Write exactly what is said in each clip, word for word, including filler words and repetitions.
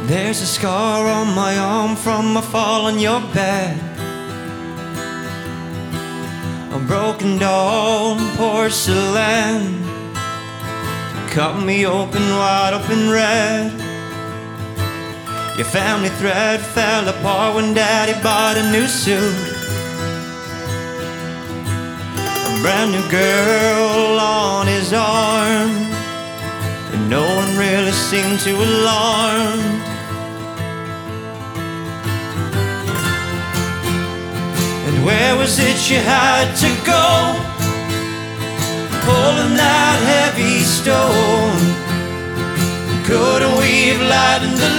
There's a scar on my arm from a fall on your bed. A broken doll, porcelain, cut me open, wide open red. Your family thread fell apart when Daddy bought a new suit. A brand new girl on his arm, and no one really seemed too alarmed. And where was it you had to go, pulling that heavy stone? Couldn't we've lightened the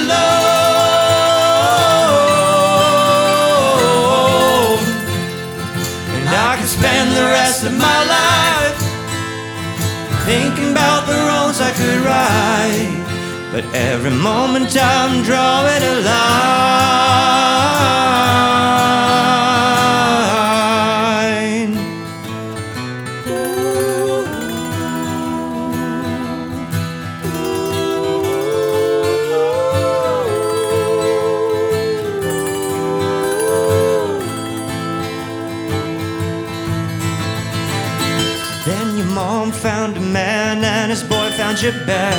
load? And I could spend the rest of my life thinking about the roads I could ride, but every moment I'm drawing a line. Then your mom found a man and his boy found your bed.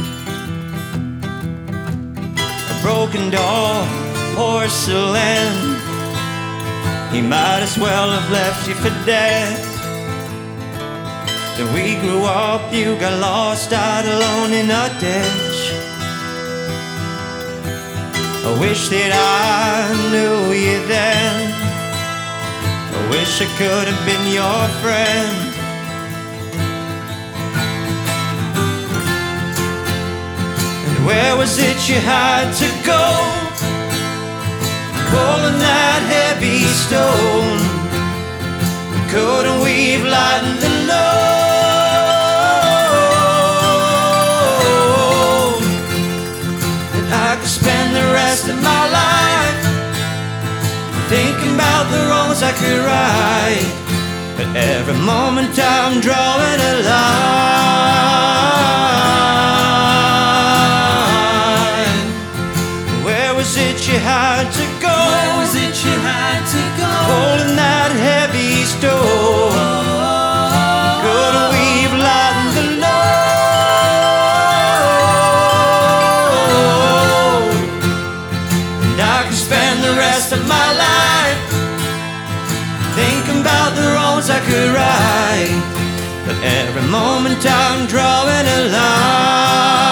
A broken doll, porcelain, he might as well have left you for dead. Then we grew up, you got lost out alone in a ditch. I wish that I knew you then. I wish I could have been your friend. Where was it you had to go, pulling that heavy stone? Couldn't we've lightened the load? And I could spend the rest of my life thinking about the roads I could ride, but every moment I'm drawing a line. You had to go, where was it you had to go, holding that heavy stone? Couldn't we've lightened the load? And I could spend the rest of my life thinking about the roads I could ride, but every moment I'm drawing a line.